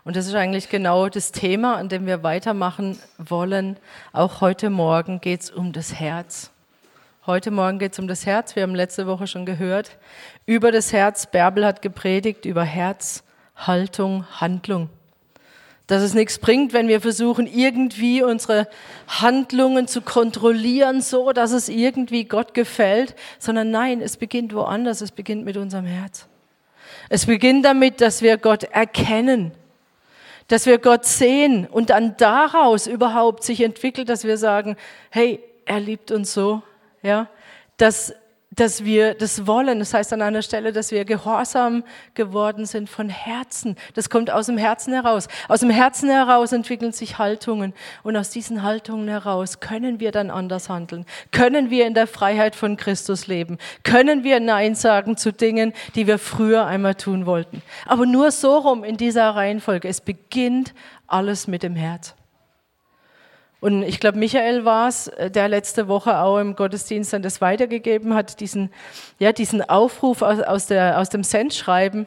Und das ist eigentlich genau das Thema, an dem wir weitermachen wollen. Auch heute Morgen geht es um das Herz. Heute Morgen geht es um das Herz. Wir haben letzte Woche schon gehört über das Herz. Bärbel hat gepredigt über Herz, Haltung, Handlung. Dass es nichts bringt, wenn wir versuchen, irgendwie unsere Handlungen zu kontrollieren, so dass es irgendwie Gott gefällt, sondern nein, es beginnt woanders. Es beginnt mit unserem Herz. Es beginnt damit, dass wir Gott erkennen, dass wir Gott sehen und dann daraus überhaupt sich entwickelt, dass wir sagen, hey, er liebt uns so, ja, dass wir das wollen. Das heißt an einer Stelle, dass wir gehorsam geworden sind von Herzen. Das kommt aus dem Herzen heraus. Aus dem Herzen heraus entwickeln sich Haltungen und aus diesen Haltungen heraus können wir dann anders handeln. Können wir in der Freiheit von Christus leben. Können wir Nein sagen zu Dingen, die wir früher einmal tun wollten. Aber nur so rum in dieser Reihenfolge. Es beginnt alles mit dem Herz. Und ich glaube, Michael war es, der letzte Woche auch im Gottesdienst dann das weitergegeben hat, diesen Aufruf aus dem Sendschreiben.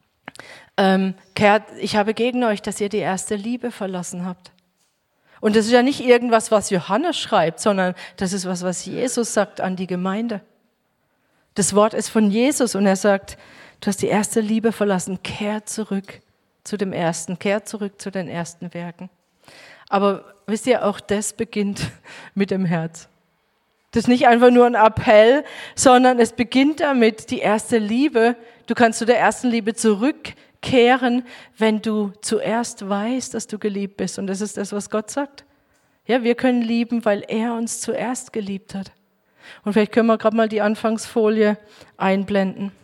Ich habe gegen euch, dass ihr die erste Liebe verlassen habt. Und das ist ja nicht irgendwas, was Johannes schreibt, sondern das ist was Jesus sagt an die Gemeinde. Das Wort ist von Jesus und er sagt, du hast die erste Liebe verlassen, kehrt zurück zu dem Ersten, kehrt zurück zu den ersten Werken. Aber wisst ihr, auch das beginnt mit dem Herz. Das ist nicht einfach nur ein Appell, sondern es beginnt damit, die erste Liebe. Du kannst zu der ersten Liebe zurückkehren, wenn du zuerst weißt, dass du geliebt bist. Und das ist das, was Gott sagt. Ja, wir können lieben, weil er uns zuerst geliebt hat. Und vielleicht können wir gerade mal die Anfangsfolie einblenden.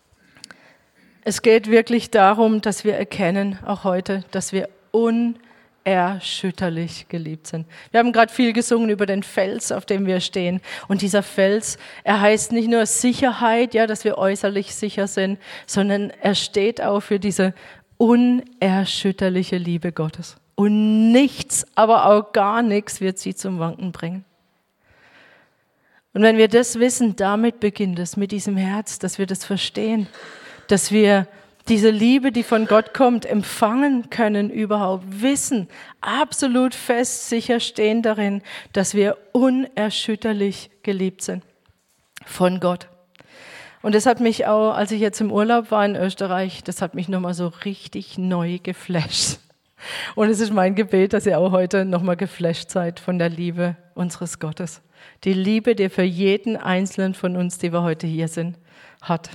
Es geht wirklich darum, dass wir erkennen, auch heute, dass wir unerschütterlich geliebt sind. Wir haben gerade viel gesungen über den Fels, auf dem wir stehen. Und dieser Fels, er heißt nicht nur Sicherheit, ja, dass wir äußerlich sicher sind, sondern er steht auch für diese unerschütterliche Liebe Gottes. Und nichts, aber auch gar nichts wird sie zum Wanken bringen. Und wenn wir das wissen, damit beginnt es, mit diesem Herz, dass wir das verstehen, dass wir diese Liebe, die von Gott kommt, empfangen können überhaupt, wissen, absolut fest, sicher stehen darin, dass wir unerschütterlich geliebt sind von Gott. Und das hat mich auch, als ich jetzt im Urlaub war in Österreich, das hat mich nochmal so richtig neu geflasht. Und es ist mein Gebet, dass ihr auch heute nochmal geflasht seid von der Liebe unseres Gottes. Die Liebe, die für jeden Einzelnen von uns, die wir heute hier sind, hat.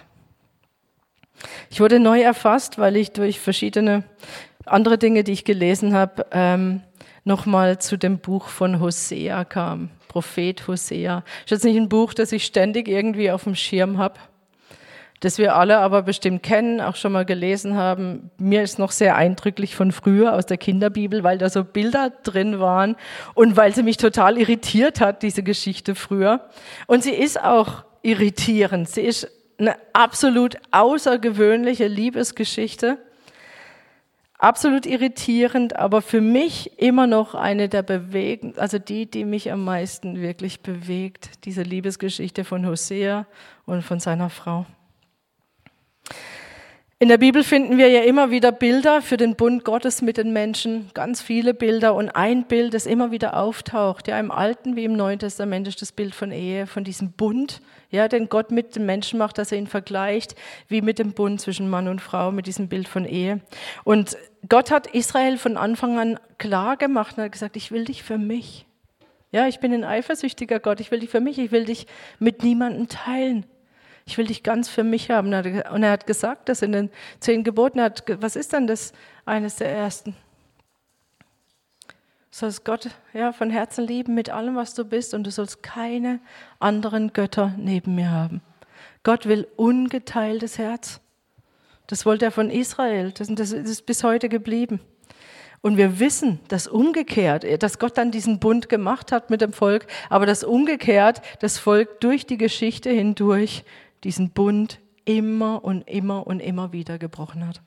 Ich wurde neu erfasst, weil ich durch verschiedene andere Dinge, die ich gelesen habe, nochmal zu dem Buch von Hosea kam. Prophet Hosea. Das ist jetzt nicht ein Buch, das ich ständig irgendwie auf dem Schirm habe, das wir alle aber bestimmt kennen, auch schon mal gelesen haben. Mir ist noch sehr eindrücklich von früher aus der Kinderbibel, weil da so Bilder drin waren und weil sie mich total irritiert hat, diese Geschichte früher. Und sie ist auch irritierend. Sie ist eine absolut außergewöhnliche Liebesgeschichte. Absolut irritierend, aber für mich immer noch eine der bewegend, also die mich am meisten wirklich bewegt, diese Liebesgeschichte von Hosea und von seiner Frau. In der Bibel finden wir ja immer wieder Bilder für den Bund Gottes mit den Menschen, ganz viele Bilder und ein Bild, das immer wieder auftaucht, ja im Alten wie im Neuen Testament ist das Bild von Ehe, von diesem Bund, ja, den Gott mit dem Menschen macht, dass er ihn vergleicht, wie mit dem Bund zwischen Mann und Frau, mit diesem Bild von Ehe. Und Gott hat Israel von Anfang an klar gemacht und hat gesagt, ich will dich für mich. Ja, ich bin ein eifersüchtiger Gott, ich will dich für mich, ich will dich mit niemandem teilen. Ich will dich ganz für mich haben. Und er hat gesagt, dass in den 10 Geboten, was ist denn das, eines der ersten? Du sollst Gott von Herzen lieben mit allem, was du bist und du sollst keine anderen Götter neben mir haben. Gott will ungeteiltes Herz. Das wollte er von Israel. Das ist bis heute geblieben. Und wir wissen, dass umgekehrt, dass Gott dann diesen Bund gemacht hat mit dem Volk, aber dass umgekehrt das Volk durch die Geschichte hindurch diesen Bund immer und immer und immer wieder gebrochen hat.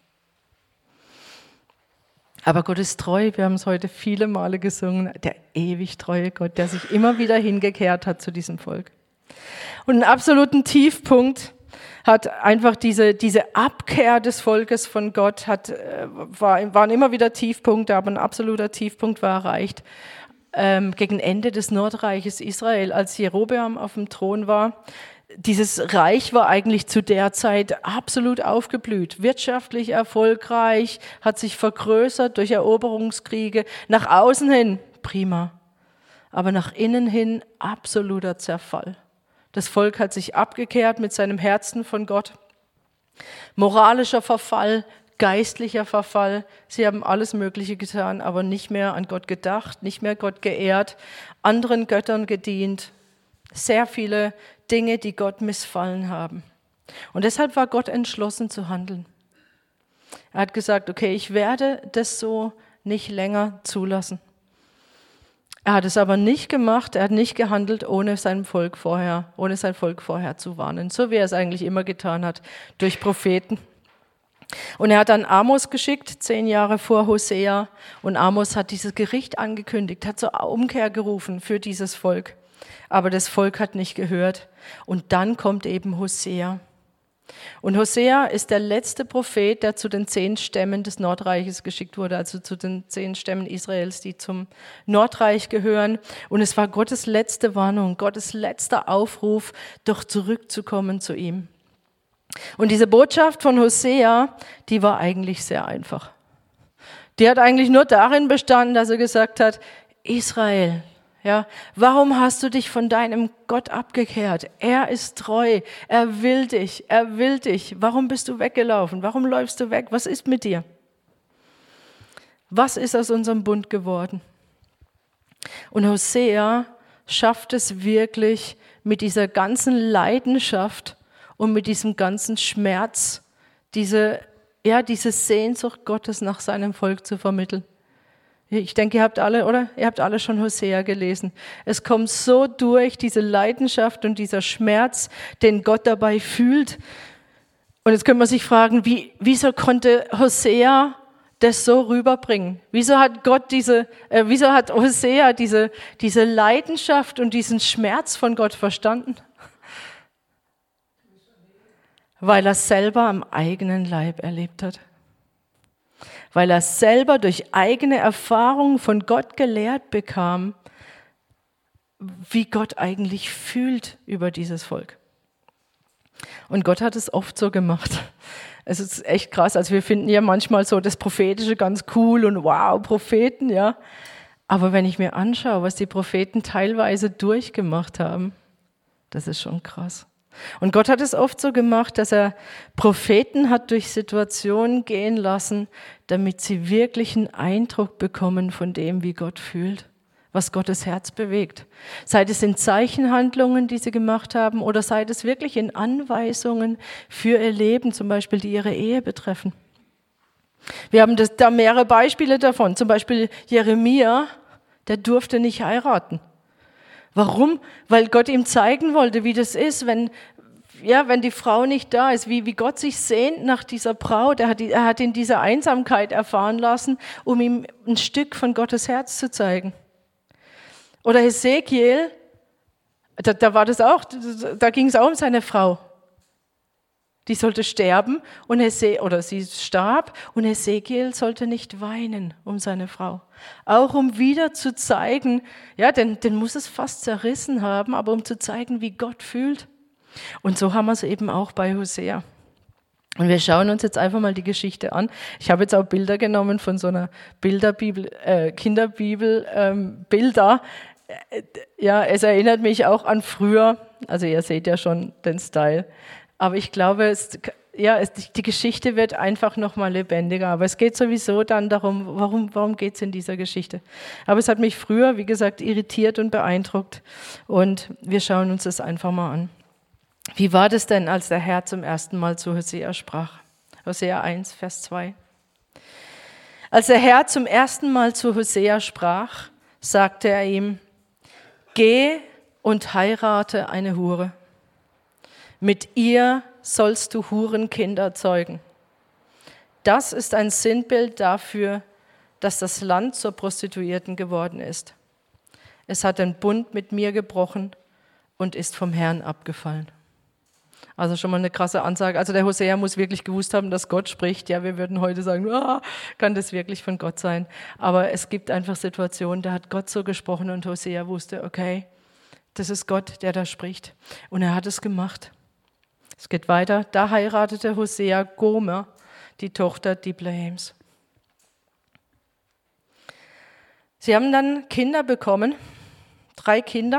Aber Gott ist treu, wir haben es heute viele Male gesungen, der ewig treue Gott, der sich immer wieder hingekehrt hat zu diesem Volk. Und einen absoluten Tiefpunkt hat einfach diese Abkehr des Volkes von Gott, waren immer wieder Tiefpunkte, aber ein absoluter Tiefpunkt war erreicht. Gegen Ende des Nordreiches Israel, als Jerobeam auf dem Thron war. Dieses Reich war eigentlich zu der Zeit absolut aufgeblüht, wirtschaftlich erfolgreich, hat sich vergrößert durch Eroberungskriege, nach außen hin prima, aber nach innen hin absoluter Zerfall. Das Volk hat sich abgekehrt mit seinem Herzen von Gott. Moralischer Verfall, geistlicher Verfall. Sie haben alles Mögliche getan, aber nicht mehr an Gott gedacht, nicht mehr Gott geehrt, anderen Göttern gedient. Sehr viele Dinge, die Gott missfallen haben. Und deshalb war Gott entschlossen zu handeln. Er hat gesagt, okay, ich werde das so nicht länger zulassen. Er hat es aber nicht gemacht, er hat nicht gehandelt, ohne sein Volk vorher zu warnen, so wie er es eigentlich immer getan hat, durch Propheten. Und er hat dann Amos geschickt, 10 Jahre vor Hosea, und Amos hat dieses Gericht angekündigt, hat zur Umkehr gerufen für dieses Volk. Aber das Volk hat nicht gehört. Und dann kommt eben Hosea. Und Hosea ist der letzte Prophet, der zu den 10 Stämmen des Nordreiches geschickt wurde, also zu den 10 Stämmen Israels, die zum Nordreich gehören. Und es war Gottes letzte Warnung, Gottes letzter Aufruf, doch zurückzukommen zu ihm. Und diese Botschaft von Hosea, die war eigentlich sehr einfach. Die hat eigentlich nur darin bestanden, dass er gesagt hat, Israel, ja, warum hast du dich von deinem Gott abgekehrt? Er ist treu, er will dich. Warum bist du weggelaufen? Warum läufst du weg? Was ist mit dir? Was ist aus unserem Bund geworden? Und Hosea schafft es wirklich mit dieser ganzen Leidenschaft und mit diesem ganzen Schmerz, diese Sehnsucht Gottes nach seinem Volk zu vermitteln. Ich denke, ihr habt alle schon Hosea gelesen. Es kommt so durch, diese Leidenschaft und dieser Schmerz, den Gott dabei fühlt. Und jetzt könnte man sich fragen, wieso konnte Hosea das so rüberbringen? Wieso hat Hosea diese Leidenschaft und diesen Schmerz von Gott verstanden? Weil er es selber am eigenen Leib erlebt hat. Weil er selber durch eigene Erfahrungen von Gott gelehrt bekam, wie Gott eigentlich fühlt über dieses Volk. Und Gott hat es oft so gemacht. Es ist echt krass. Also wir finden ja manchmal so das Prophetische ganz cool und wow, Propheten, ja. Aber wenn ich mir anschaue, was die Propheten teilweise durchgemacht haben, das ist schon krass. Und Gott hat es oft so gemacht, dass er Propheten hat durch Situationen gehen lassen, damit sie wirklich einen Eindruck bekommen von dem, wie Gott fühlt, was Gottes Herz bewegt. Sei es in Zeichenhandlungen, die sie gemacht haben, oder sei es wirklich in Anweisungen für ihr Leben, zum Beispiel, die ihre Ehe betreffen. Wir haben da mehrere Beispiele davon. Zum Beispiel Jeremia, der durfte nicht heiraten. Warum? Weil Gott ihm zeigen wollte, wie das ist, wenn die Frau nicht da ist, wie Gott sich sehnt nach dieser Braut. Er hat ihn diese Einsamkeit erfahren lassen, um ihm ein Stück von Gottes Herz zu zeigen. Oder Hesekiel, da war das auch, da ging es auch um seine Frau. Die sollte sterben sie starb und Hesekiel sollte nicht weinen um seine Frau. Auch um wieder zu zeigen, ja, den muss es fast zerrissen haben, aber um zu zeigen, wie Gott fühlt. Und so haben wir es eben auch bei Hosea. Und wir schauen uns jetzt einfach mal die Geschichte an. Ich habe jetzt auch Bilder genommen von so einer Kinderbibel, Bilder. Ja, es erinnert mich auch an früher. Also ihr seht ja schon den Style. Aber ich glaube, die Geschichte wird einfach nochmal lebendiger. Aber es geht sowieso dann darum, warum geht es in dieser Geschichte? Aber es hat mich früher, wie gesagt, irritiert und beeindruckt. Und wir schauen uns das einfach mal an. Wie war das denn, als der Herr zum ersten Mal zu Hosea sprach? Hosea 1, Vers 2. Als der Herr zum ersten Mal zu Hosea sprach, sagte er ihm, geh und heirate eine Hure. Mit ihr sollst du Hurenkinder zeugen. Das ist ein Sinnbild dafür, dass das Land zur Prostituierten geworden ist. Es hat den Bund mit mir gebrochen und ist vom Herrn abgefallen. Also schon mal eine krasse Ansage. Also der Hosea muss wirklich gewusst haben, dass Gott spricht. Ja, wir würden heute sagen, kann das wirklich von Gott sein? Aber es gibt einfach Situationen, da hat Gott so gesprochen und Hosea wusste, okay, das ist Gott, der da spricht. Und er hat es gemacht. Es geht weiter. Da heiratete Hosea Gomer, die Tochter Diblaems. Sie haben dann Kinder bekommen, 3 Kinder.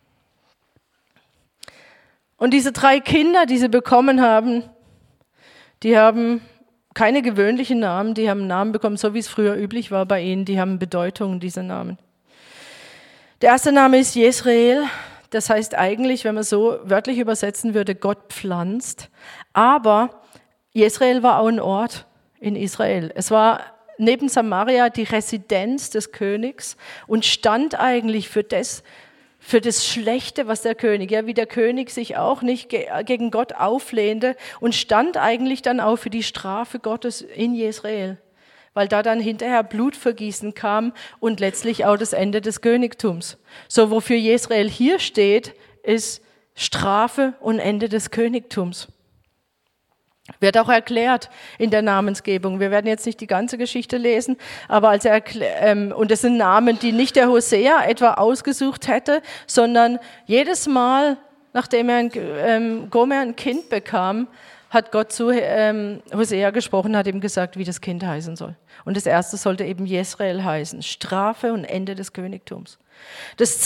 Und diese 3 Kinder, die sie bekommen haben, die haben keine gewöhnlichen Namen, die haben Namen bekommen, so wie es früher üblich war bei ihnen, die haben Bedeutung, diese Namen. Der erste Name ist Jesreel, das heißt eigentlich, wenn man so wörtlich übersetzen würde, Gott pflanzt. Aber Jesreel war auch ein Ort in Israel. Es war neben Samaria die Residenz des Königs und stand eigentlich für das Schlechte, was der König, ja, wie der König sich auch nicht gegen Gott auflehnte und stand eigentlich dann auch für die Strafe Gottes in Jesreel, weil da dann hinterher Blutvergießen kam und letztlich auch das Ende des Königtums. So, wofür Jesreel hier steht, ist Strafe und Ende des Königtums. Wird auch erklärt in der Namensgebung. Wir werden jetzt nicht die ganze Geschichte lesen, aber und es sind Namen, die nicht der Hosea etwa ausgesucht hätte, sondern jedes Mal, nachdem Gomer ein Kind bekam, hat Gott zu Hosea gesprochen, hat ihm gesagt, wie das Kind heißen soll. Und das erste sollte eben Jesreel heißen, Strafe und Ende des Königtums. Das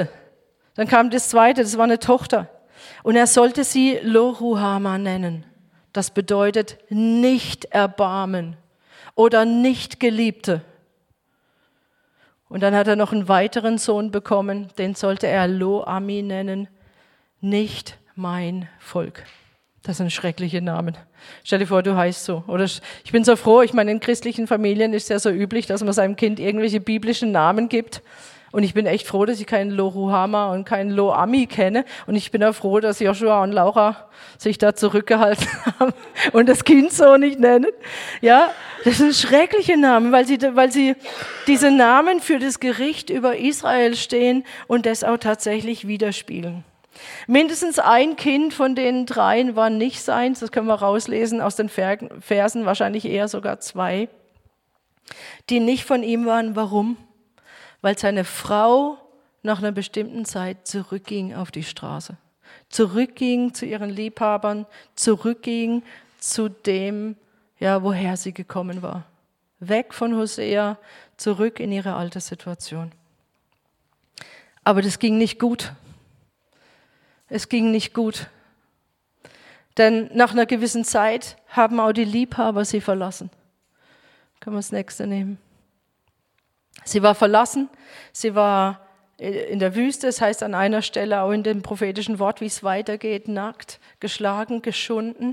war eine Tochter. Und er sollte sie Lo-Ruhama nennen. Das bedeutet nicht Erbarmen oder nicht Geliebte. Und dann hat er noch einen weiteren Sohn bekommen, den sollte er Lo-Ami nennen, nicht mein Volk. Das sind schreckliche Namen. Stell dir vor, du heißt so. Oder ich bin so froh, ich meine, in christlichen Familien ist es ja so üblich, dass man seinem Kind irgendwelche biblischen Namen gibt. Und ich bin echt froh, dass ich keinen Lo-Ruhama und keinen Lo-Ami kenne. Und ich bin auch froh, dass Joshua und Laura sich da zurückgehalten haben und das Kind so nicht nennen. Ja, das sind schreckliche Namen, weil sie diese Namen für das Gericht über Israel stehen und das auch tatsächlich widerspiegeln. Mindestens ein Kind von den 3 war nicht seins, das können wir rauslesen aus den Versen, wahrscheinlich eher sogar 2, die nicht von ihm waren. Warum? Weil seine Frau nach einer bestimmten Zeit zurückging auf die Straße, zurückging zu ihren Liebhabern, zurückging zu dem, ja, woher sie gekommen war. Weg von Hosea, zurück in ihre alte Situation. Aber das ging nicht gut. Es ging nicht gut. Denn nach einer gewissen Zeit haben auch die Liebhaber sie verlassen. Können wir das nächste nehmen? Sie war verlassen, sie war in der Wüste, das heißt an einer Stelle auch in dem prophetischen Wort, wie es weitergeht, nackt, geschlagen, geschunden,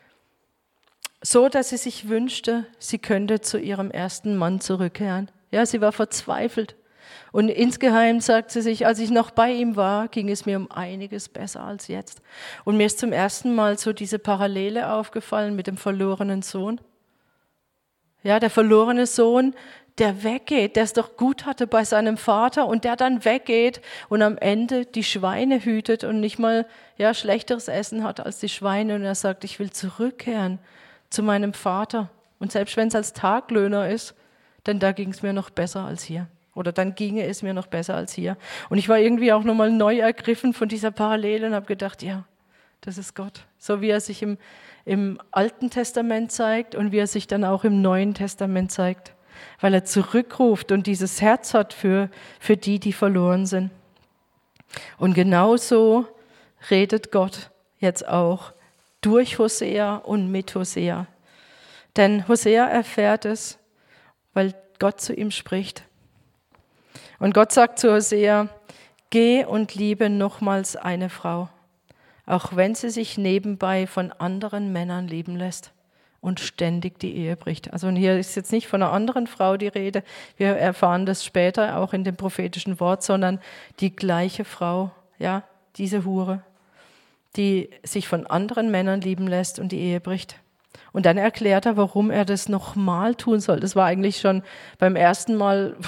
so dass sie sich wünschte, sie könnte zu ihrem ersten Mann zurückkehren. Ja, sie war verzweifelt. Und insgeheim sagt sie sich, als ich noch bei ihm war, ging es mir um einiges besser als jetzt. Und mir ist zum ersten Mal so diese Parallele aufgefallen mit dem verlorenen Sohn. Ja, der verlorene Sohn, der weggeht, der es doch gut hatte bei seinem Vater und der dann weggeht und am Ende die Schweine hütet und nicht mal schlechteres Essen hat als die Schweine. Und er sagt, ich will zurückkehren zu meinem Vater. Und selbst wenn es als Taglöhner ist, denn da ging es mir noch besser als hier. Oder dann ginge es mir noch besser als hier. Und ich war irgendwie auch nochmal neu ergriffen von dieser Parallele und habe gedacht, ja, das ist Gott. So wie er sich im Alten Testament zeigt und wie er sich dann auch im Neuen Testament zeigt. Weil er zurückruft und dieses Herz hat für die verloren sind. Und genauso redet Gott jetzt auch durch Hosea und mit Hosea. Denn Hosea erfährt es, weil Gott zu ihm spricht. Und Gott sagt zu Hosea, geh und liebe nochmals eine Frau, auch wenn sie sich nebenbei von anderen Männern lieben lässt und ständig die Ehe bricht. Also hier ist jetzt nicht von einer anderen Frau die Rede, wir erfahren das später auch in dem prophetischen Wort, sondern die gleiche Frau, ja, diese Hure, die sich von anderen Männern lieben lässt und die Ehe bricht. Und dann erklärt er, warum er das nochmal tun soll. Das war eigentlich schon beim ersten Mal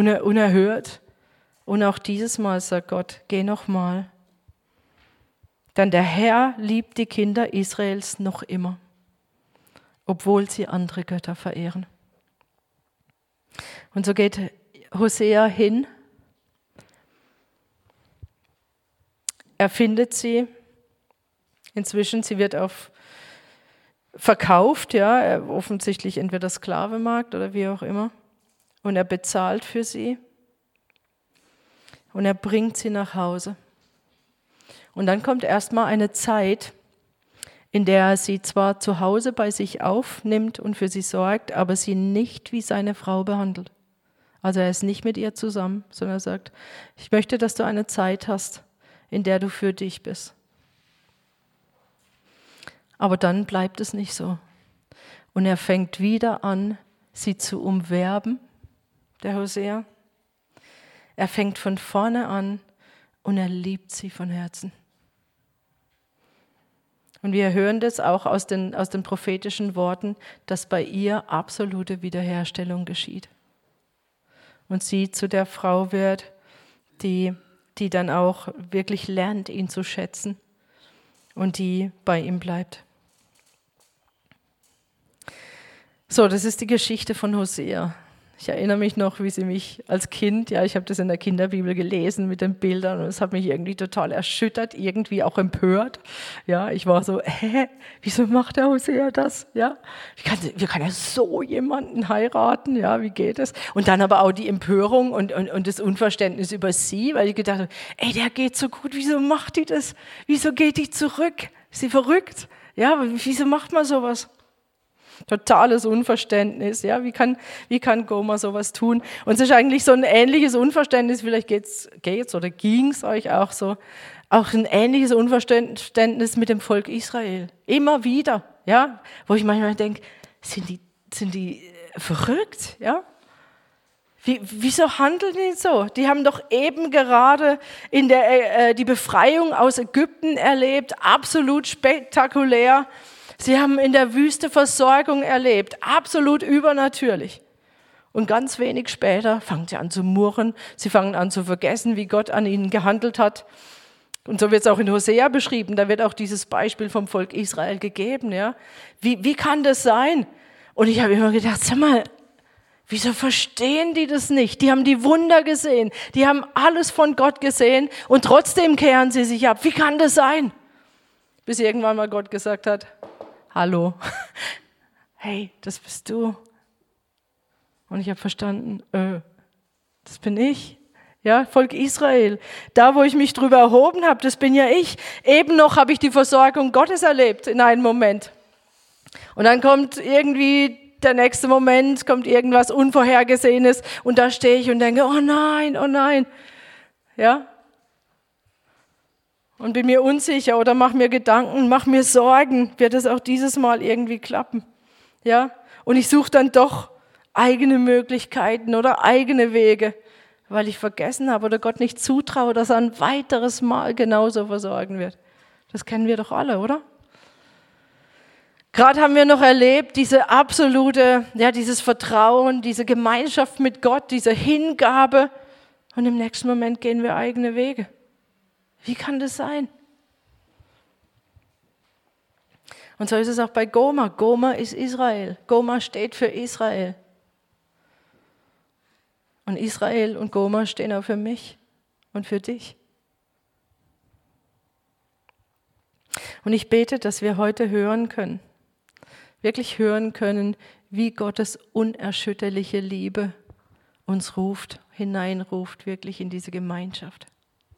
unerhört. Und auch dieses Mal sagt Gott, geh nochmal. Denn der Herr liebt die Kinder Israels noch immer, obwohl sie andere Götter verehren. Und so geht Hosea hin. Er findet sie. Inzwischen, sie wird verkauft, ja, offensichtlich entweder Sklavenmarkt oder wie auch immer. Und er bezahlt für sie. Und er bringt sie nach Hause. Und dann kommt erstmal eine Zeit, in der er sie zwar zu Hause bei sich aufnimmt und für sie sorgt, aber sie nicht wie seine Frau behandelt. Also er ist nicht mit ihr zusammen, sondern er sagt, ich möchte, dass du eine Zeit hast, in der du für dich bist. Aber dann bleibt es nicht so. Und er fängt wieder an, sie zu umwerben, der Hosea. Er fängt von vorne an und er liebt sie von Herzen. Und wir hören das auch aus den prophetischen Worten, dass bei ihr absolute Wiederherstellung geschieht. Und sie zu der Frau wird, die dann auch wirklich lernt, ihn zu schätzen und die bei ihm bleibt. So, das ist die Geschichte von Hosea. Ich erinnere mich noch, wie sie mich als Kind, ja, ich habe das in der Kinderbibel gelesen mit den Bildern und es hat mich irgendwie total erschüttert, irgendwie auch empört. Ja, ich war so, wieso macht der Hosea das? Ja, wie kann er so jemanden heiraten? Ja, wie geht es? Und dann aber auch die Empörung und das Unverständnis über sie, weil ich gedacht habe, der geht so gut, wieso macht die das? Wieso geht die zurück? Ist sie verrückt? Ja, wieso macht man sowas? Totales Unverständnis, ja, wie kann Gomer sowas tun? Und es ist eigentlich so ein ähnliches Unverständnis, vielleicht geht's oder ging's euch auch so, auch ein ähnliches Unverständnis mit dem Volk Israel. Immer wieder, ja, wo ich manchmal denke, sind die verrückt, ja? Wieso handeln die so? Die haben doch eben gerade die Befreiung aus Ägypten erlebt, absolut spektakulär. Sie haben in der Wüste Versorgung erlebt, absolut übernatürlich. Und ganz wenig später fangen sie an zu murren, sie fangen an zu vergessen, wie Gott an ihnen gehandelt hat. Und so wird es auch in Hosea beschrieben, da wird auch dieses Beispiel vom Volk Israel gegeben. Ja? Wie kann das sein? Und ich habe immer gedacht, sag mal, wieso verstehen die das nicht? Die haben die Wunder gesehen, die haben alles von Gott gesehen und trotzdem kehren sie sich ab. Wie kann das sein? Bis irgendwann mal Gott gesagt hat, hallo, hey, das bist du. Und ich habe verstanden, das bin ich. Ja, Volk Israel. Da, wo ich mich drüber erhoben habe, das bin ja ich. Eben noch habe ich die Versorgung Gottes erlebt in einem Moment. Und dann kommt irgendwie der nächste Moment, kommt irgendwas Unvorhergesehenes und da stehe ich und denke, oh nein. Ja, und bin mir unsicher oder mache mir Gedanken, mache mir Sorgen, wird es auch dieses Mal irgendwie klappen? Ja? Und ich suche dann doch eigene Möglichkeiten oder eigene Wege, weil ich vergessen habe oder Gott nicht zutraue, dass er ein weiteres Mal genauso versorgen wird. Das kennen wir doch alle, oder? Gerade haben wir noch erlebt, diese absolute, dieses Vertrauen, diese Gemeinschaft mit Gott, diese Hingabe und im nächsten Moment gehen wir eigene Wege. Wie kann das sein? Und so ist es auch bei Gomer. Gomer ist Israel. Gomer steht für Israel. Und Israel und Gomer stehen auch für mich und für dich. Und ich bete, dass wir heute hören können, wirklich hören können, wie Gottes unerschütterliche Liebe uns ruft, hineinruft, wirklich in diese Gemeinschaft.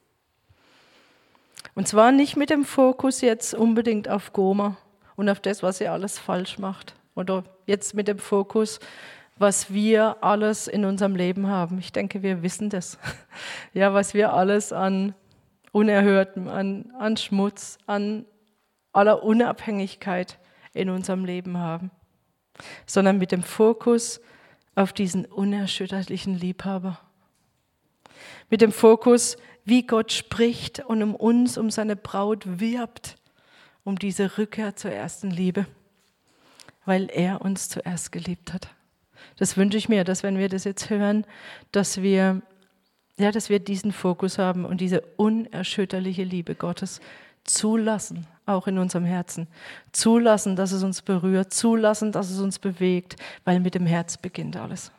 Und zwar nicht mit dem Fokus jetzt unbedingt auf Gomer und auf das, was sie alles falsch macht. Oder jetzt mit dem Fokus, was wir alles in unserem Leben haben. Ich denke, wir wissen das. Ja, was wir alles an Unerhörtem, an Schmutz, an aller Unabhängigkeit in unserem Leben haben. Sondern mit dem Fokus auf diesen unerschütterlichen Liebhaber. Mit dem Fokus, wie Gott spricht und um seine Braut wirbt, um diese Rückkehr zur ersten Liebe, weil er uns zuerst geliebt hat. Das wünsche ich mir, dass wenn wir das jetzt hören, dass wir diesen Fokus haben und diese unerschütterliche Liebe Gottes Zulassen, auch in unserem Herzen. Zulassen, dass es uns berührt. Zulassen, dass es uns bewegt, weil mit dem Herz beginnt alles.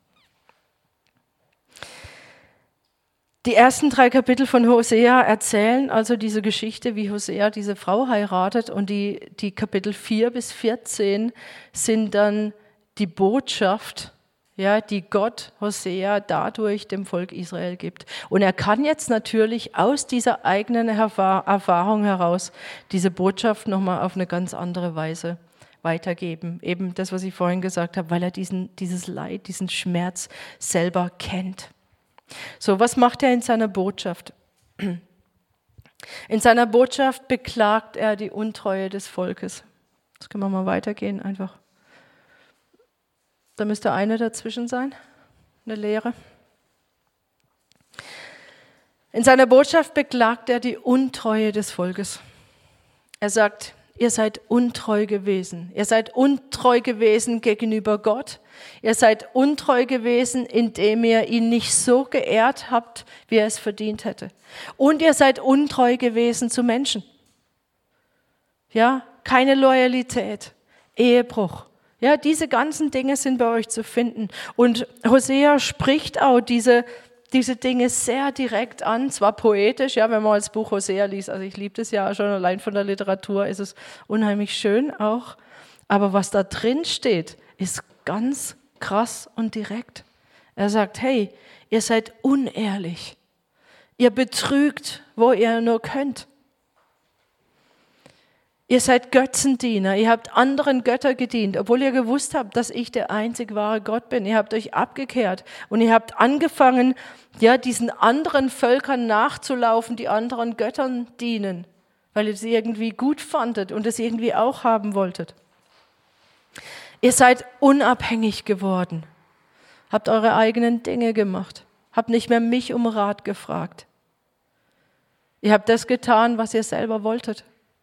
Die ersten 3 Kapitel von Hosea erzählen also diese Geschichte, wie Hosea diese Frau heiratet, und die Kapitel 4 bis 14 sind dann die Botschaft, ja, die Gott Hosea dadurch dem Volk Israel gibt. Und er kann jetzt natürlich aus dieser eigenen Erfahrung heraus diese Botschaft nochmal auf eine ganz andere Weise weitergeben. Eben das, was ich vorhin gesagt habe, weil er dieses Leid, diesen Schmerz selber kennt. So, was macht er in seiner Botschaft? In seiner Botschaft beklagt er die Untreue des Volkes. Jetzt können wir mal weitergehen einfach. Da müsste eine dazwischen sein, eine Leere. In seiner Botschaft beklagt er die Untreue des Volkes. Er sagt, ihr seid untreu gewesen. Ihr seid untreu gewesen gegenüber Gott. Ihr seid untreu gewesen, indem ihr ihn nicht so geehrt habt, wie er es verdient hätte. Und ihr seid untreu gewesen zu Menschen. Ja, keine Loyalität, Ehebruch. Ja, diese ganzen Dinge sind bei euch zu finden. Und Hosea spricht auch diese Dinge sehr direkt an, zwar poetisch, ja, wenn man das Buch Hosea liest, also ich liebe das ja schon, allein von der Literatur ist es unheimlich schön auch, aber was da drin steht, ist ganz krass und direkt. Er sagt, hey, ihr seid unehrlich, ihr betrügt, wo ihr nur könnt. Ihr seid Götzendiener, ihr habt anderen Göttern gedient, obwohl ihr gewusst habt, dass ich der einzig wahre Gott bin. Ihr habt euch abgekehrt und ihr habt angefangen, ja, diesen anderen Völkern nachzulaufen, die anderen Göttern dienen, weil ihr sie irgendwie gut fandet und es irgendwie auch haben wolltet. Ihr seid unabhängig geworden, habt eure eigenen Dinge gemacht, habt nicht mehr mich um Rat gefragt. Ihr habt das getan, was ihr selber wolltet.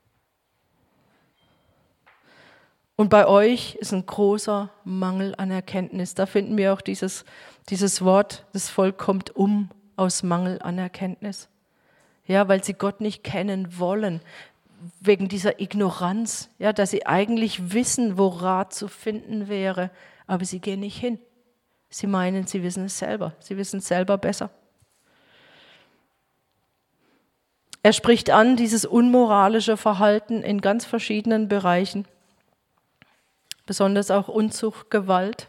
Und bei euch ist ein großer Mangel an Erkenntnis. Da finden wir auch dieses Wort, das Volk kommt aus Mangel an Erkenntnis. Ja, weil sie Gott nicht kennen wollen, wegen dieser Ignoranz, ja, dass sie eigentlich wissen, wo Rat zu finden wäre, aber sie gehen nicht hin. Sie meinen, sie wissen es selber. Sie wissen es selber besser. Er spricht an dieses unmoralische Verhalten in ganz verschiedenen Bereichen. Besonders auch Unzucht, Gewalt,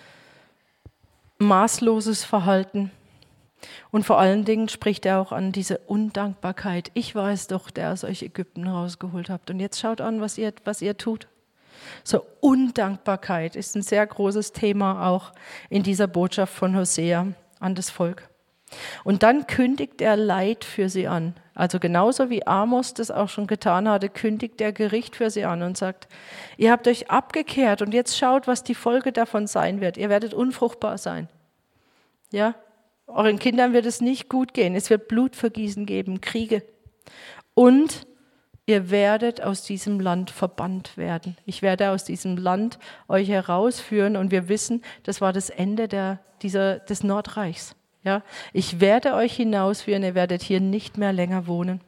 maßloses Verhalten. Und vor allen Dingen spricht er auch an diese Undankbarkeit. Ich war es doch, der aus euch Ägypten rausgeholt habt. Und jetzt schaut an, was ihr tut. So, Undankbarkeit ist ein sehr großes Thema auch in dieser Botschaft von Hosea an das Volk. Und dann kündigt er Leid für sie an. Also genauso wie Amos das auch schon getan hatte, kündigt er Gericht für sie an und sagt, ihr habt euch abgekehrt und jetzt schaut, was die Folge davon sein wird. Ihr werdet unfruchtbar sein. Ja, euren Kindern wird es nicht gut gehen. Es wird Blutvergießen geben, Kriege. Und ihr werdet aus diesem Land verbannt werden. Ich werde aus diesem Land euch herausführen und wir wissen, das war das Ende des Nordreichs. Ja, ich werde euch hinausführen, ihr werdet hier nicht mehr länger wohnen.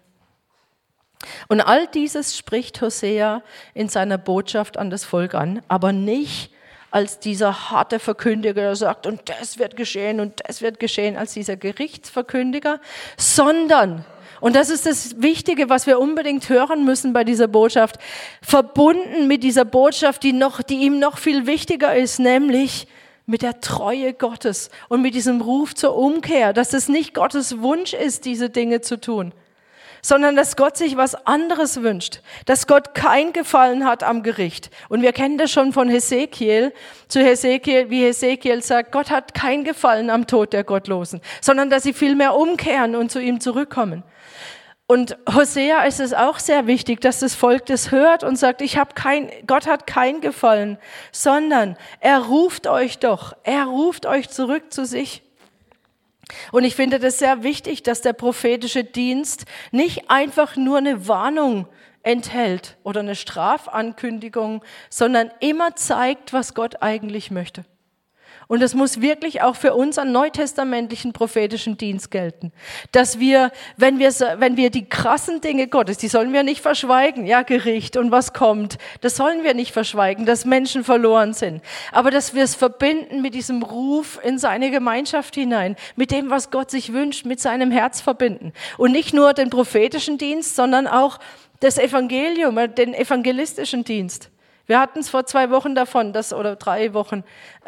Und all dieses spricht Hosea in seiner Botschaft an das Volk an, aber nicht als dieser harte Verkündiger, der sagt, und das wird geschehen, als dieser Gerichtsverkündiger, sondern, und das ist das Wichtige, was wir unbedingt hören müssen bei dieser Botschaft, verbunden mit dieser Botschaft, die ihm noch viel wichtiger ist, nämlich mit der Treue Gottes und mit diesem Ruf zur Umkehr, dass es nicht Gottes Wunsch ist, diese Dinge zu tun, sondern dass Gott sich was anderes wünscht, dass Gott kein Gefallen hat am Gericht. Und wir kennen das schon von Hesekiel, wie Hesekiel sagt, Gott hat kein Gefallen am Tod der Gottlosen, sondern dass sie vielmehr umkehren und zu ihm zurückkommen. Und Hosea ist es auch sehr wichtig, dass das Volk das hört und sagt, Gott hat kein Gefallen, sondern er ruft euch zurück zu sich. Und ich finde das sehr wichtig, dass der prophetische Dienst nicht einfach nur eine Warnung enthält oder eine Strafankündigung, sondern immer zeigt, was Gott eigentlich möchte. Und das muss wirklich auch für unseren neutestamentlichen prophetischen Dienst gelten. Dass wir, wenn wir die krassen Dinge Gottes, die sollen wir nicht verschweigen, ja, Gericht und was kommt, das sollen wir nicht verschweigen, dass Menschen verloren sind. Aber dass wir es verbinden mit diesem Ruf in seine Gemeinschaft hinein, mit dem, was Gott sich wünscht, mit seinem Herz verbinden. Und nicht nur den prophetischen Dienst, sondern auch das Evangelium, den evangelistischen Dienst. Wir hatten es vor 2 Wochen davon, oder 3 Wochen,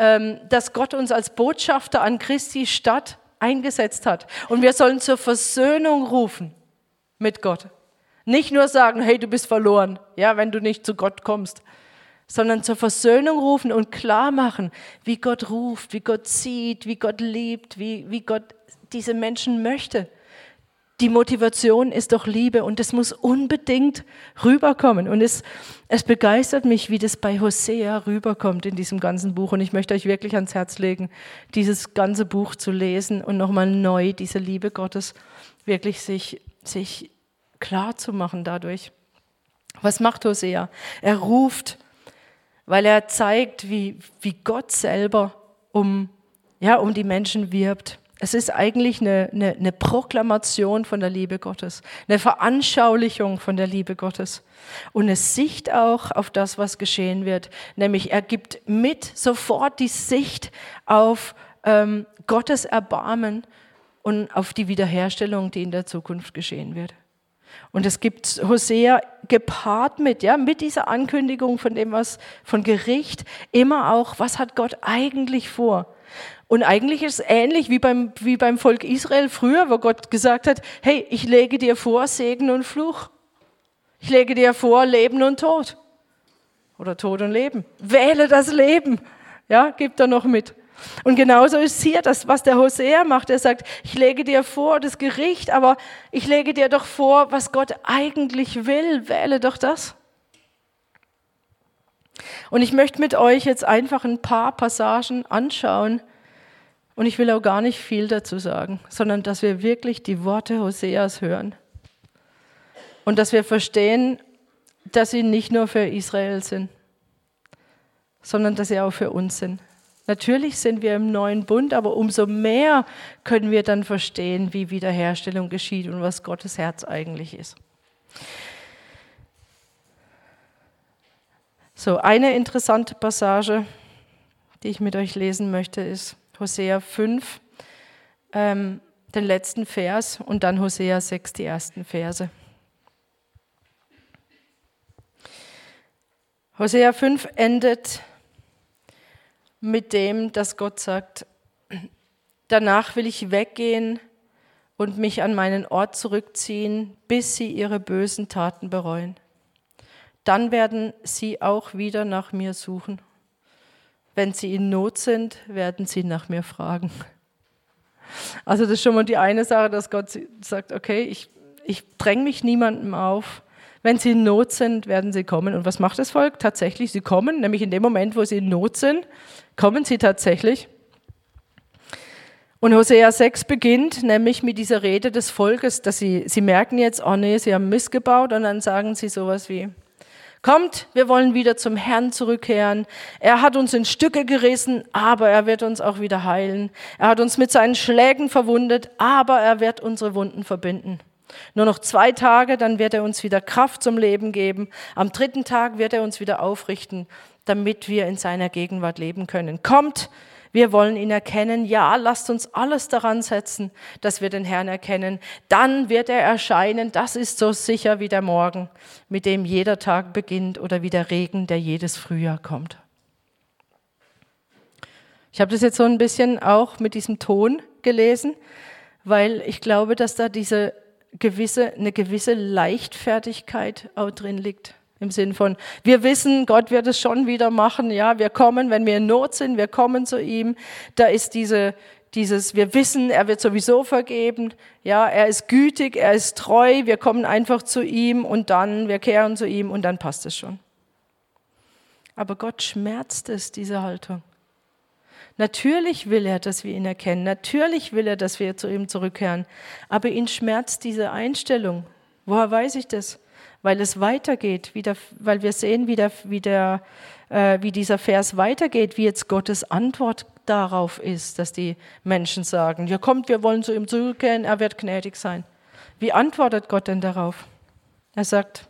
dass Gott uns als Botschafter an Christi Stadt eingesetzt hat. Und wir sollen zur Versöhnung rufen mit Gott. Nicht nur sagen, hey, du bist verloren, ja, wenn du nicht zu Gott kommst, sondern zur Versöhnung rufen und klar machen, wie Gott ruft, wie Gott sieht, wie Gott liebt, wie Gott diese Menschen möchte. Die Motivation ist doch Liebe und das muss unbedingt rüberkommen. Und es begeistert mich, wie das bei Hosea rüberkommt in diesem ganzen Buch. Und ich möchte euch wirklich ans Herz legen, dieses ganze Buch zu lesen und nochmal neu diese Liebe Gottes wirklich sich klar zu machen dadurch. Was macht Hosea? Er ruft, weil er zeigt, wie Gott selber um die Menschen wirbt. Es ist eigentlich eine Proklamation von der Liebe Gottes, eine Veranschaulichung von der Liebe Gottes und eine Sicht auch auf das, was geschehen wird. Nämlich er gibt mit sofort die Sicht auf Gottes Erbarmen und auf die Wiederherstellung, die in der Zukunft geschehen wird. Und es gibt Hosea gepaart mit dieser Ankündigung von dem, was von Gericht, immer auch, was hat Gott eigentlich vor? Und eigentlich ist es ähnlich wie beim Volk Israel früher, wo Gott gesagt hat, hey, ich lege dir vor Segen und Fluch. Ich lege dir vor Leben und Tod. Oder Tod und Leben. Wähle das Leben. Ja, gibt er noch mit. Und genauso ist hier das, was der Hosea macht. Er sagt, ich lege dir vor das Gericht, aber ich lege dir doch vor, was Gott eigentlich will. Wähle doch das. Und ich möchte mit euch jetzt einfach ein paar Passagen anschauen. Und ich will auch gar nicht viel dazu sagen, sondern dass wir wirklich die Worte Hoseas hören. Und dass wir verstehen, dass sie nicht nur für Israel sind, sondern dass sie auch für uns sind. Natürlich sind wir im neuen Bund, aber umso mehr können wir dann verstehen, wie Wiederherstellung geschieht und was Gottes Herz eigentlich ist. So, eine interessante Passage, die ich mit euch lesen möchte, ist Hosea 5, den letzten Vers und dann Hosea 6, die ersten Verse. Hosea 5 endet mit dem, dass Gott sagt, danach will ich weggehen und mich an meinen Ort zurückziehen, bis sie ihre bösen Taten bereuen. Dann werden sie auch wieder nach mir suchen. Wenn sie in Not sind, werden sie nach mir fragen. Also das ist schon mal die eine Sache, dass Gott sagt, okay, ich dränge mich niemandem auf. Wenn sie in Not sind, werden sie kommen. Und was macht das Volk? Tatsächlich, sie kommen, nämlich in dem Moment, wo sie in Not sind, kommen sie tatsächlich. Und Hosea 6 beginnt nämlich mit dieser Rede des Volkes, dass sie merken jetzt, oh nee, sie haben Mist gebaut, und dann sagen sie sowas wie, kommt, wir wollen wieder zum Herrn zurückkehren. Er hat uns in Stücke gerissen, aber er wird uns auch wieder heilen. Er hat uns mit seinen Schlägen verwundet, aber er wird unsere Wunden verbinden. Nur noch 2 Tage, dann wird er uns wieder Kraft zum Leben geben. Am 3. Tag wird er uns wieder aufrichten, damit wir in seiner Gegenwart leben können. Kommt, wir wollen ihn erkennen. Ja, lasst uns alles daran setzen, dass wir den Herrn erkennen. Dann wird er erscheinen. Das ist so sicher wie der Morgen, mit dem jeder Tag beginnt, oder wie der Regen, der jedes Frühjahr kommt. Ich habe das jetzt so ein bisschen auch mit diesem Ton gelesen, weil ich glaube, dass da eine gewisse Leichtfertigkeit auch drin liegt. Im Sinn von, wir wissen, Gott wird es schon wieder machen, ja, wir kommen, wenn wir in Not sind, wir kommen zu ihm. Da ist dieses, wir wissen, er wird sowieso vergeben, ja, er ist gütig, er ist treu, wir kommen einfach zu ihm und dann, wir kehren zu ihm und dann passt es schon. Aber Gott schmerzt es, diese Haltung. Natürlich will er, dass wir ihn erkennen, natürlich will er, dass wir zu ihm zurückkehren, aber ihn schmerzt diese Einstellung. Woher weiß ich das? Weil es weitergeht, weil wir sehen, wie dieser Vers weitergeht, wie jetzt Gottes Antwort darauf ist, dass die Menschen sagen, ja kommt, wir wollen zu ihm zurückkehren, er wird gnädig sein. Wie antwortet Gott denn darauf? Er sagt,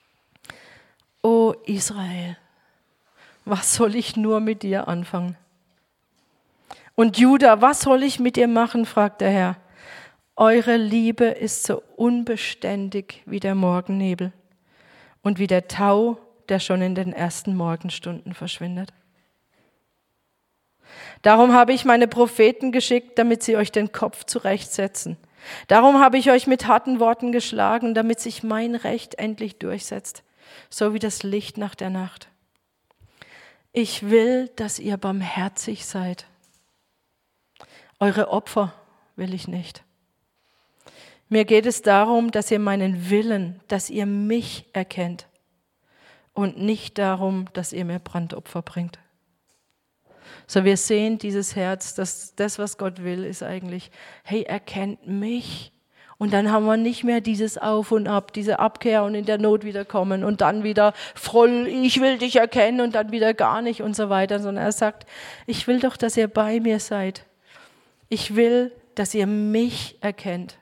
O Israel, was soll ich nur mit dir anfangen? Und Juda, was soll ich mit dir machen, fragt der Herr. Eure Liebe ist so unbeständig wie der Morgennebel und wie der Tau, der schon in den ersten Morgenstunden verschwindet. Darum habe ich meine Propheten geschickt, damit sie euch den Kopf zurechtsetzen. Darum habe ich euch mit harten Worten geschlagen, damit sich mein Recht endlich durchsetzt, so wie das Licht nach der Nacht. Ich will, dass ihr barmherzig seid. Eure Opfer will ich nicht. Mir geht es darum, dass ihr meinen Willen, dass ihr mich erkennt und nicht darum, dass ihr mir Brandopfer bringt. So, wir sehen dieses Herz, dass das, was Gott will, ist eigentlich, hey, erkennt mich. Und dann haben wir nicht mehr dieses Auf und Ab, diese Abkehr und in der Not wiederkommen und dann wieder voll, ich will dich erkennen und dann wieder gar nicht und so weiter, sondern er sagt, ich will doch, dass ihr bei mir seid. Ich will, dass ihr mich erkennt.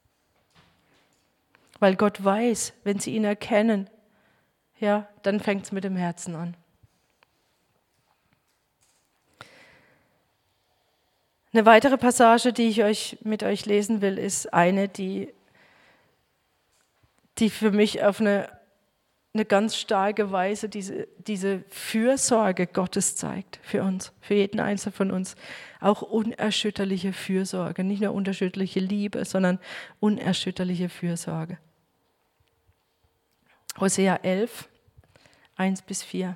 Weil Gott weiß, wenn sie ihn erkennen, ja, dann fängt es mit dem Herzen an. Eine weitere Passage, die ich mit euch lesen will, ist eine, die für mich auf eine ganz starke Weise diese Fürsorge Gottes zeigt für uns, für jeden Einzelnen von uns. Auch unerschütterliche Fürsorge, nicht nur unerschütterliche Liebe, sondern unerschütterliche Fürsorge. Hosea 11, 1-4.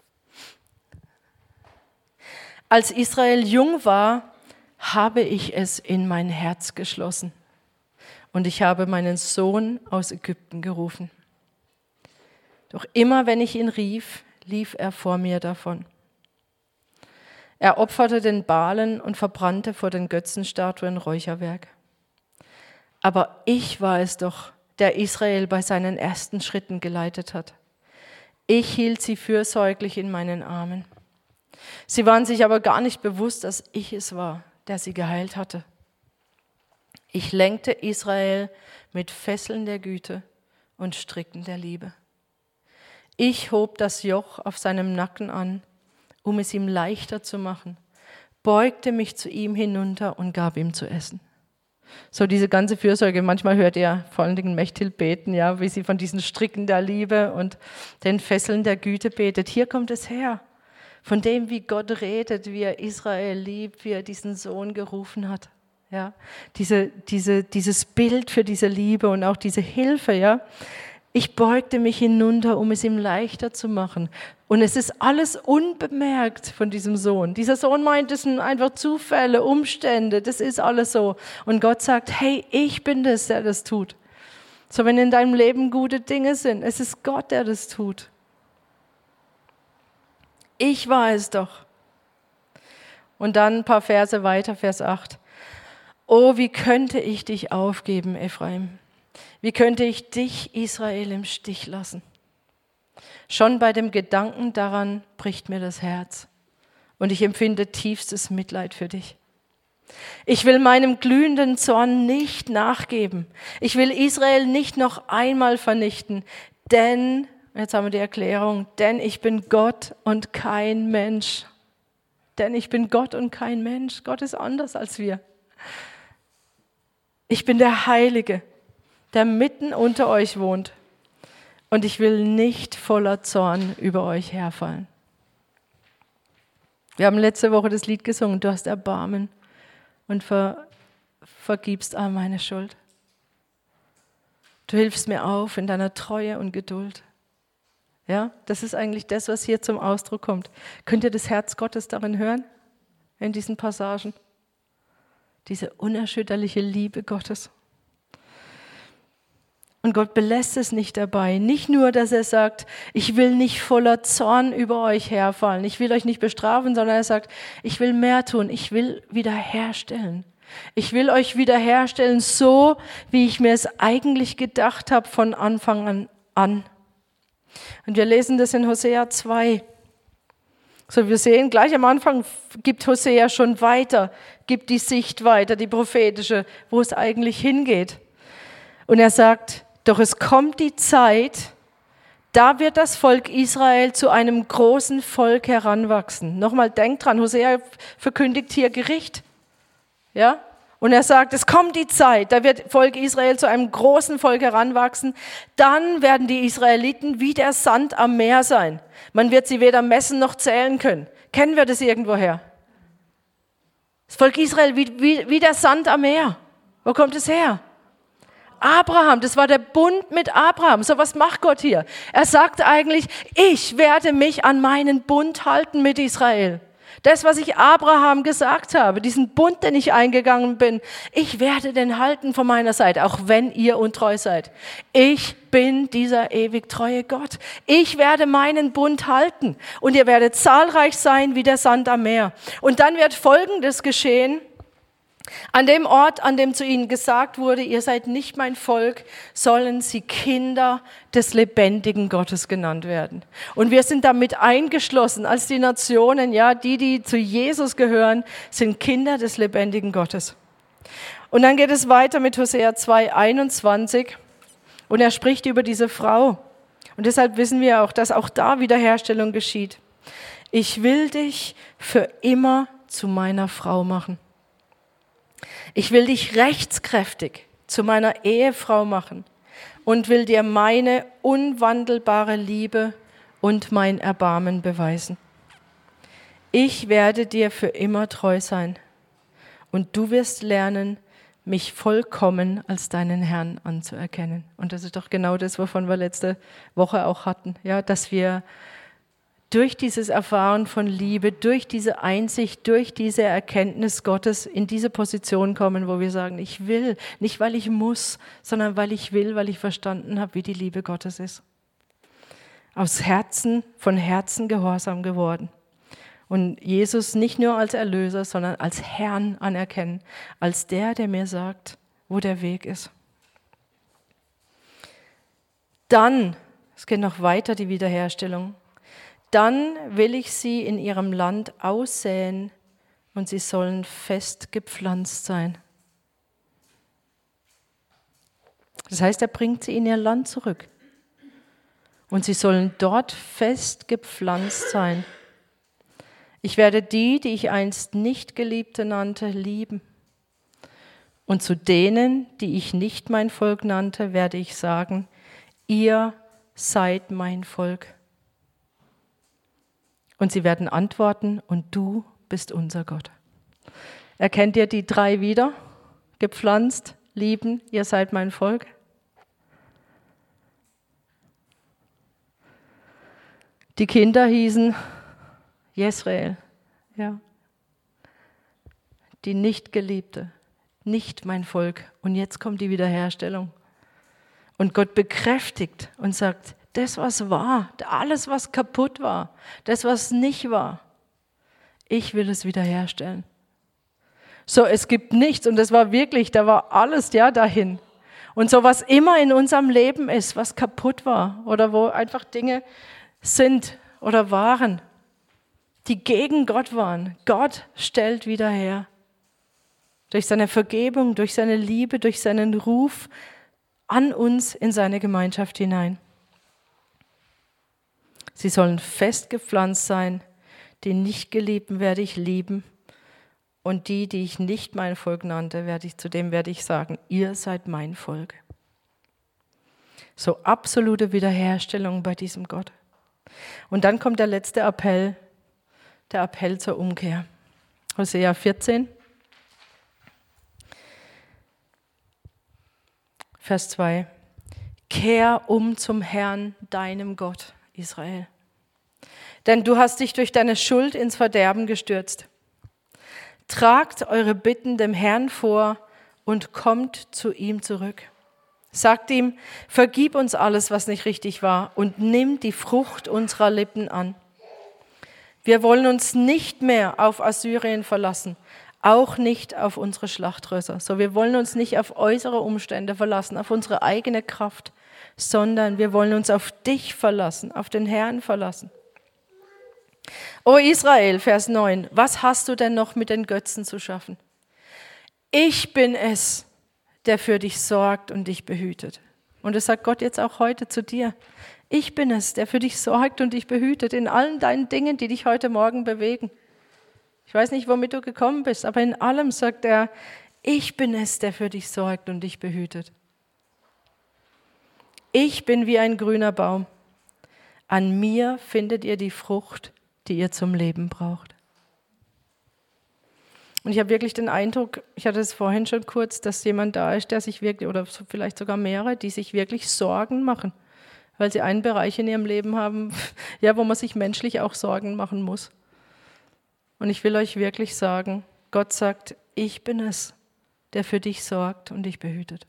Als Israel jung war, habe ich es in mein Herz geschlossen und ich habe meinen Sohn aus Ägypten gerufen. Doch immer wenn ich ihn rief, lief er vor mir davon. Er opferte den Baalen und verbrannte vor den Götzenstatuen Räucherwerk. Aber ich war es doch, der Israel bei seinen ersten Schritten geleitet hat. Ich hielt sie fürsorglich in meinen Armen. Sie waren sich aber gar nicht bewusst, dass ich es war, der sie geheilt hatte. Ich lenkte Israel mit Fesseln der Güte und Stricken der Liebe. Ich hob das Joch auf seinem Nacken an, um es ihm leichter zu machen, beugte mich zu ihm hinunter und gab ihm zu essen. So diese ganze Fürsorge, manchmal hört ihr vor allen Dingen Mechthild beten, ja, wie sie von diesen Stricken der Liebe und den Fesseln der Güte betet. Hier kommt es her. Von dem, wie Gott redet, wie er Israel liebt, wie er diesen Sohn gerufen hat. Ja, dieses Bild für diese Liebe und auch diese Hilfe. Ja, ich beugte mich hinunter, um es ihm leichter zu machen. Und es ist alles unbemerkt von diesem Sohn. Dieser Sohn meint, es sind einfach Zufälle, Umstände, das ist alles so. Und Gott sagt, hey, ich bin das, der das tut. So, wenn in deinem Leben gute Dinge sind, es ist Gott, der das tut. Ich war es doch. Und dann ein paar Verse weiter, Vers 8. Oh, wie könnte ich dich aufgeben, Ephraim? Wie könnte ich dich, Israel, im Stich lassen? Schon bei dem Gedanken daran bricht mir das Herz und ich empfinde tiefstes Mitleid für dich. Ich will meinem glühenden Zorn nicht nachgeben. Ich will Israel nicht noch einmal vernichten, denn, jetzt haben wir die Erklärung, denn ich bin Gott und kein Mensch. Denn ich bin Gott und kein Mensch. Gott ist anders als wir. Ich bin der Heilige, der mitten unter euch wohnt. Und ich will nicht voller Zorn über euch herfallen. Wir haben letzte Woche das Lied gesungen, du hast Erbarmen und vergibst all meine Schuld. Du hilfst mir auf in deiner Treue und Geduld. Ja, das ist eigentlich das, was hier zum Ausdruck kommt. Könnt ihr das Herz Gottes darin hören? In diesen Passagen? Diese unerschütterliche Liebe Gottes. Und Gott belässt es nicht dabei. Nicht nur, dass er sagt, ich will nicht voller Zorn über euch herfallen. Ich will euch nicht bestrafen, sondern er sagt, ich will mehr tun. Ich will wiederherstellen. Ich will euch wiederherstellen, so wie ich mir es eigentlich gedacht habe von Anfang an. Und wir lesen das in Hosea 2. So, wir sehen gleich am Anfang, gibt Hosea schon weiter, gibt die Sicht weiter, die prophetische, wo es eigentlich hingeht. Und er sagt, doch es kommt die Zeit, da wird das Volk Israel zu einem großen Volk heranwachsen. Nochmal, denkt dran, Hosea verkündigt hier Gericht. Ja? Und er sagt, es kommt die Zeit, da wird Volk Israel zu einem großen Volk heranwachsen. Dann werden die Israeliten wie der Sand am Meer sein. Man wird sie weder messen noch zählen können. Kennen wir das irgendwoher? Das Volk Israel wie der Sand am Meer. Wo kommt es her? Abraham, das war der Bund mit Abraham. So, was macht Gott hier? Er sagt eigentlich, ich werde mich an meinen Bund halten mit Israel. Das, was ich Abraham gesagt habe, diesen Bund, den ich eingegangen bin, ich werde den halten von meiner Seite, auch wenn ihr untreu seid. Ich bin dieser ewig treue Gott. Ich werde meinen Bund halten und ihr werdet zahlreich sein wie der Sand am Meer. Und dann wird Folgendes geschehen. An dem Ort, an dem zu ihnen gesagt wurde, ihr seid nicht mein Volk, sollen sie Kinder des lebendigen Gottes genannt werden. Und wir sind damit eingeschlossen als die Nationen, ja, die zu Jesus gehören, sind Kinder des lebendigen Gottes. Und dann geht es weiter mit Hosea 2,21 und er spricht über diese Frau. Und deshalb wissen wir auch, dass auch da Wiederherstellung geschieht. Ich will dich für immer zu meiner Frau machen. Ich will dich rechtskräftig zu meiner Ehefrau machen und will dir meine unwandelbare Liebe und mein Erbarmen beweisen. Ich werde dir für immer treu sein und du wirst lernen, mich vollkommen als deinen Herrn anzuerkennen. Und das ist doch genau das, wovon wir letzte Woche auch hatten, ja, dass wir durch dieses Erfahren von Liebe, durch diese Einsicht, durch diese Erkenntnis Gottes in diese Position kommen, wo wir sagen, ich will, nicht weil ich muss, sondern weil ich will, weil ich verstanden habe, wie die Liebe Gottes ist. Von Herzen gehorsam geworden. Und Jesus nicht nur als Erlöser, sondern als Herrn anerkennen, als der mir sagt, wo der Weg ist. Dann, es geht noch weiter, die Wiederherstellung, dann will ich sie in ihrem Land aussäen und sie sollen fest gepflanzt sein. Das heißt, er bringt sie in ihr Land zurück. Und sie sollen dort fest gepflanzt sein. Ich werde die ich einst nicht Geliebte nannte, lieben. Und zu denen, die ich nicht mein Volk nannte, werde ich sagen, ihr seid mein Volk. Und sie werden antworten, und du bist unser Gott. Erkennt ihr die drei wieder? Gepflanzt, lieben, ihr seid mein Volk. Die Kinder hießen Jesrael, ja. Die Nicht-Geliebte, nicht mein Volk. Und jetzt kommt die Wiederherstellung. Und Gott bekräftigt und sagt, das, was war, alles, was kaputt war, das, was nicht war, ich will es wiederherstellen. So, es gibt nichts und das war wirklich, da war alles ja dahin. Und so, was immer in unserem Leben ist, was kaputt war oder wo einfach Dinge sind oder waren, die gegen Gott waren, Gott stellt wieder her. Durch seine Vergebung, durch seine Liebe, durch seinen Ruf an uns in seine Gemeinschaft hinein. Sie sollen fest gepflanzt sein, die Nicht-Geliebten werde ich lieben und die ich nicht mein Volk nannte, zu dem werde ich sagen, ihr seid mein Volk. So absolute Wiederherstellung bei diesem Gott. Und dann kommt der letzte Appell, der Appell zur Umkehr. Hosea 14, Vers 2. Kehr um zum Herrn, deinem Gott, Israel. Denn du hast dich durch deine Schuld ins Verderben gestürzt. Tragt eure Bitten dem Herrn vor und kommt zu ihm zurück. Sagt ihm, vergib uns alles, was nicht richtig war und nimm die Frucht unserer Lippen an. Wir wollen uns nicht mehr auf Assyrien verlassen, auch nicht auf unsere Schlachtrösser. So, wir wollen uns nicht auf äußere Umstände verlassen, auf unsere eigene Kraft, sondern wir wollen uns auf dich verlassen, auf den Herrn verlassen. O Israel, Vers 9, was hast du denn noch mit den Götzen zu schaffen? Ich bin es, der für dich sorgt und dich behütet. Und das sagt Gott jetzt auch heute zu dir. Ich bin es, der für dich sorgt und dich behütet in allen deinen Dingen, die dich heute Morgen bewegen. Ich weiß nicht, womit du gekommen bist, aber in allem sagt er, ich bin es, der für dich sorgt und dich behütet. Ich bin wie ein grüner Baum. An mir findet ihr die Frucht, die ihr zum Leben braucht. Und ich habe wirklich den Eindruck, ich hatte es vorhin schon kurz, dass jemand da ist, der sich wirklich, oder vielleicht sogar mehrere, die sich wirklich Sorgen machen, weil sie einen Bereich in ihrem Leben haben, ja, wo man sich menschlich auch Sorgen machen muss. Und ich will euch wirklich sagen, Gott sagt, ich bin es, der für dich sorgt und dich behütet.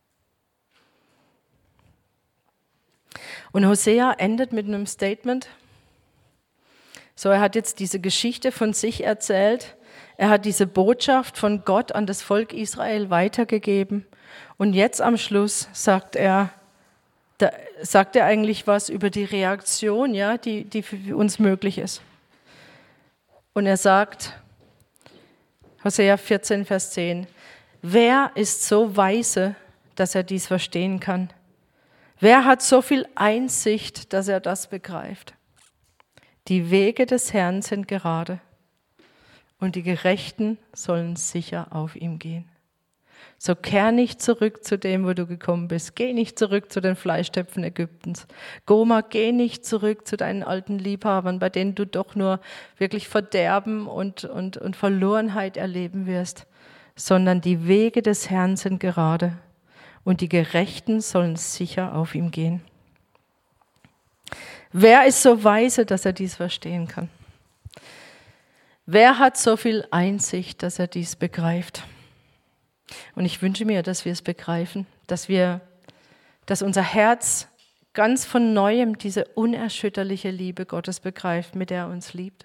Und Hosea endet mit einem Statement. So, er hat jetzt diese Geschichte von sich erzählt. Er hat diese Botschaft von Gott an das Volk Israel weitergegeben. Und jetzt am Schluss sagt er eigentlich was über die Reaktion, ja, die für uns möglich ist. Und er sagt, Hosea 14, Vers 10, wer ist so weise, dass er dies verstehen kann? Wer hat so viel Einsicht, dass er das begreift? Die Wege des Herrn sind gerade und die Gerechten sollen sicher auf ihm gehen. So kehr nicht zurück zu dem, wo du gekommen bist. Geh nicht zurück zu den Fleischtöpfen Ägyptens. Gomer, geh nicht zurück zu deinen alten Liebhabern, bei denen du doch nur wirklich Verderben und Verlorenheit erleben wirst, sondern die Wege des Herrn sind gerade und die Gerechten sollen sicher auf ihm gehen. Wer ist so weise, dass er dies verstehen kann? Wer hat so viel Einsicht, dass er dies begreift? Und ich wünsche mir, dass wir es begreifen, dass unser Herz ganz von Neuem diese unerschütterliche Liebe Gottes begreift, mit der er uns liebt,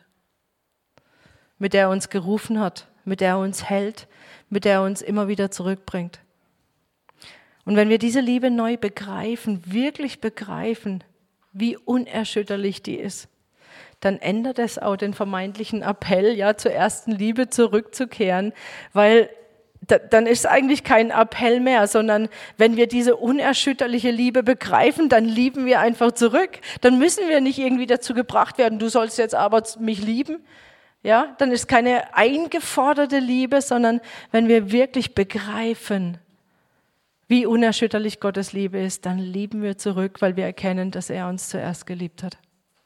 mit der er uns gerufen hat, mit der er uns hält, mit der er uns immer wieder zurückbringt. Und wenn wir diese Liebe neu begreifen, wirklich begreifen, wie unerschütterlich die ist, dann ändert es auch den vermeintlichen Appell, ja, zur ersten Liebe zurückzukehren, weil dann ist es eigentlich kein Appell mehr, sondern wenn wir diese unerschütterliche Liebe begreifen, dann lieben wir einfach zurück. Dann müssen wir nicht irgendwie dazu gebracht werden, du sollst jetzt aber mich lieben. Ja, dann ist keine eingeforderte Liebe, sondern wenn wir wirklich begreifen, wie unerschütterlich Gottes Liebe ist, dann lieben wir zurück, weil wir erkennen, dass er uns zuerst geliebt hat.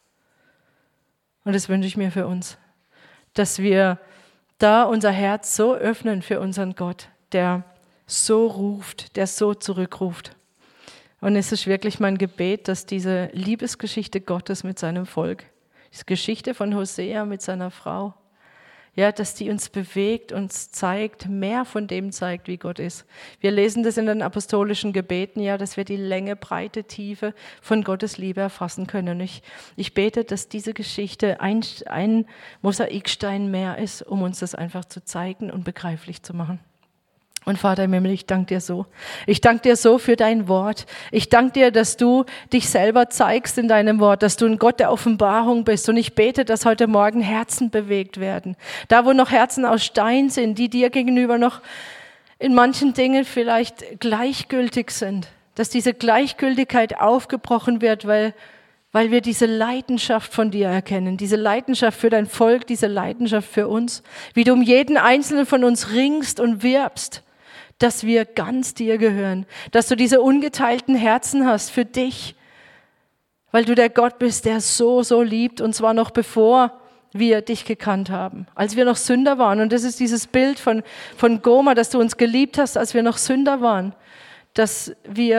Und das wünsche ich mir für uns, dass wir da unser Herz so öffnen für unseren Gott, der so ruft, der so zurückruft. Und es ist wirklich mein Gebet, dass diese Liebesgeschichte Gottes mit seinem Volk, diese Geschichte von Hosea mit seiner Frau, ja, dass die uns bewegt, uns zeigt, mehr von dem zeigt, wie Gott ist. Wir lesen das in den apostolischen Gebeten, ja, dass wir die Länge, Breite, Tiefe von Gottes Liebe erfassen können. Und ich bete, dass diese Geschichte ein Mosaikstein mehr ist, um uns das einfach zu zeigen und begreiflich zu machen. Und Vater im Himmel, ich danke dir so. Ich danke dir so für dein Wort. Ich danke dir, dass du dich selber zeigst in deinem Wort, dass du ein Gott der Offenbarung bist. Und ich bete, dass heute Morgen Herzen bewegt werden. Da, wo noch Herzen aus Stein sind, die dir gegenüber noch in manchen Dingen vielleicht gleichgültig sind. Dass diese Gleichgültigkeit aufgebrochen wird, weil wir diese Leidenschaft von dir erkennen, diese Leidenschaft für dein Volk, diese Leidenschaft für uns, wie du um jeden Einzelnen von uns ringst und wirbst, dass wir ganz dir gehören, dass du diese ungeteilten Herzen hast für dich, weil du der Gott bist, der so, so liebt, und zwar noch bevor wir dich gekannt haben, als wir noch Sünder waren. Und das ist dieses Bild von Gomer, dass du uns geliebt hast, als wir noch Sünder waren, dass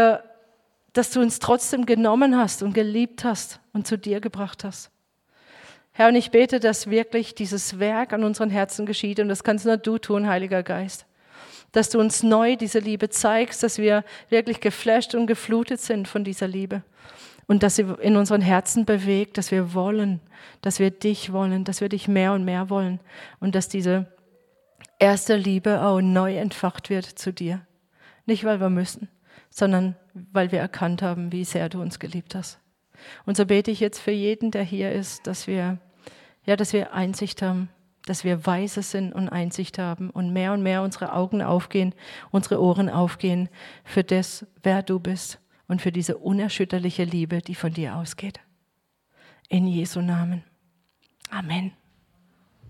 du uns trotzdem genommen hast und geliebt hast und zu dir gebracht hast. Herr, und ich bete, dass wirklich dieses Werk an unseren Herzen geschieht, und das kannst nur du tun, Heiliger Geist. Dass du uns neu diese Liebe zeigst, dass wir wirklich geflasht und geflutet sind von dieser Liebe. Und dass sie in unseren Herzen bewegt, dass wir wollen, dass wir dich wollen, dass wir dich mehr und mehr wollen. Und dass diese erste Liebe auch neu entfacht wird zu dir. Nicht, weil wir müssen, sondern weil wir erkannt haben, wie sehr du uns geliebt hast. Und so bete ich jetzt für jeden, der hier ist, dass wir Ja, dass wir Einsicht haben, dass wir weise sind und Einsicht haben und mehr unsere Augen aufgehen, unsere Ohren aufgehen für das, wer du bist und für diese unerschütterliche Liebe, die von dir ausgeht. In Jesu Namen. Amen.